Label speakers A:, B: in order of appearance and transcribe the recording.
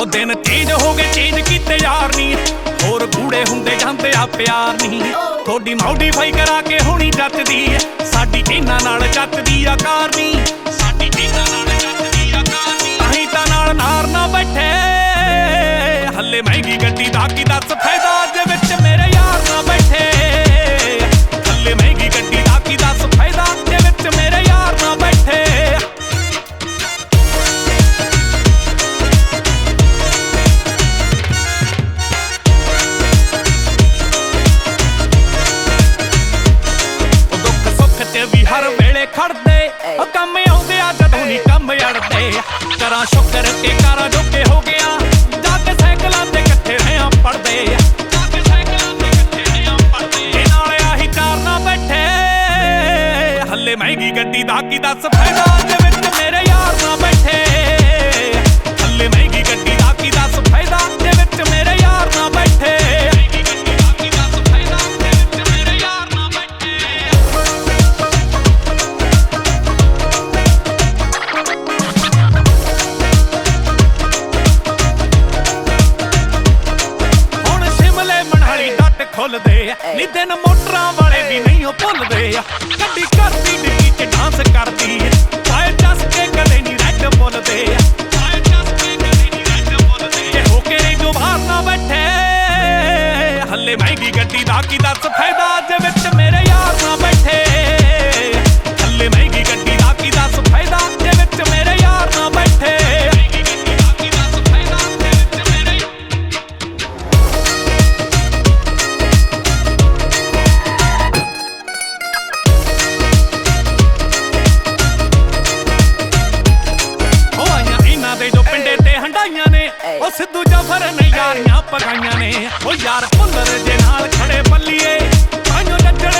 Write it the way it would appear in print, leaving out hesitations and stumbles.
A: ਉਹ ਦਿਨ ਚੇਂਜ ਹੋ ਗਏ ਚੇਂਜ ਕੀਤੇ ਯਾਰ ਨੀ, ਹੋਰ ਗੂੜੇ ਹੁੰਦੇ ਜਾਂਦੇ ਆ ਪਿਆਰ ਨੀ। ਥੋੜੀ ਮੋਡੀਫਾਈ ਕਰਾ ਕੇ ਹੋਣੀ ਜੱਚਦੀ ਐ, ਸਾਡੀ ਇਹਨਾਂ ਨਾਲ ਜੱਚਦੀ ਆ ਕਾਰ ਨੀ, ਸਾਡੀ ਇਹਨਾਂ ਨਾਲ ਜੱਚਦੀ ਆ ਕਾਰ ਨੀ। ਤਾਹੀਂ ਤਾਂ ਨਾਲ ਨਾਰ ਨਾ ਬੈਠੇ ਹੱਲੇ ਮਹਿੰਗੀ ਗੱਡੀ ਦਾ ਕੀ ਦੱਸ ਫਾਇਦਾ, ਜੇ ਵਿੱਚ ਮੇਰੇ ਯਾਰ ਨਾ ਬੈਠੇ ਹੱਲੇ ਮਹਿੰਗੀ ਗੱਡੀ ਦਾ ਕੀ ਦੱਸ ਫਾਇਦਾ, ਜੇ ਵਿੱਚ ਮੇਰੇ ਯਾਰ ਨਾ ਬੈਠੇ। ਵੀ ਹਰ ਵੇਲੇ ਖੜਦੇ ਉਹ ਕੰਮ ਆਉਂਦੇ ਆ ਜਦੋਂ ਨੀ ਕੰਮ ਅੜਦੇ। ਕਰਾਂ ਸ਼ੁਕਰ ਕੇ ਕਾਰਾਂ ਜੋਗੇ ਹੋ ਗਿਆ, ਜਾ ਕੇ ਸਾਈਕਲਾਂ ਤੇ ਇਕੱਠੇ ਰਹਿਆਂ ਪੜਦੇ, ਜਾ ਕੇ ਸਾਈਕਲਾਂ ਤੇ ਇਕੱਠੇ ਰਹਿਆਂ ਪੜਦੇ। ਇਹ ਨਾਲ ਆਹੀ ਚਾਰ ਨਾ ਬੈਠੇ ਹੱਲੇ ਮਹਿੰਗੀ ਗੱਡੀ ਦਾ ਕੀ ਦੱਸ ਫਾਇਦਾ, ਜੇ ਵਿੱਚ ਮੇਰੇ ਯਾਰ ਨਾ ਬੈਠੇ ਹੱਲੇ ਮਹਿੰਗੀ ਗੱਡੀ ਦਾ ਕੀ ਦੱਸ ਫਾਇਦਾ, ਜੇ ਵਿੱਚ ਮੇਰੇ ਯਾਰ ਨਾ ਬੈਠੇ। ਖੁੱਲਦੇ ਨੀ ਦਿਨ ਮੋਟਰਾਂ ਵਾਲੇ ਵੀ ਨਹੀਂ ਉਹ ਭੁੱਲਦੇ, ਗੱਡੀ ਕਰਦੀ ਡਿੱਗੀ ਚ ਡਾਂਸ ਕਰਦੀ, ਪਾਏ ਚੱਸ ਕੇ ਕਦੇ ਨੀ ਰੈਡ ਬੋਲਦੇ, ਪਾਏ ਚੱਸ ਕੇ ਕਦੇ ਨੀ ਰੈਡ ਬੋਲਦੇ। ਜੇ ਹੋ ਕੇ ਨਹੀਂ ਬਾਹਰ ਨਾ ਬੈਠੇ ਹੱਲੇ ਮਹਿੰਗੀ ਗੱਡੀ ਦਾ ਕੀ ਦੱਸ ਫਾਇਦਾ, ਜੇ ਵਿੱਚ ਮੇਰੇ ਯਾਰ ਨਾ ਬੈਠੇ ਹੱਲੇ ਮਹਿੰਗੀ ਗੱਡੀ ਦਾ ਕੀ ਦੱਸ ਫਾਇਦਾ, ਜੇ ਵਿੱਚ ਮੇਰੇ ਯਾਰ ਨਾ ਬੈਠੇ। ਉਹ ਸਿੱਧੂ ਜਾਫਰ ਨੇ ਯਾਰੀਆਂ ਪਗਾਈਆਂ ਨੇ, ਉਹ ਯਾਰ ਭੁੱਲਰ ਦੇ ਨਾਲ ਖੜੇ ਪੱਲੀਏ ਤਾਈਓ ਜੱਜੜ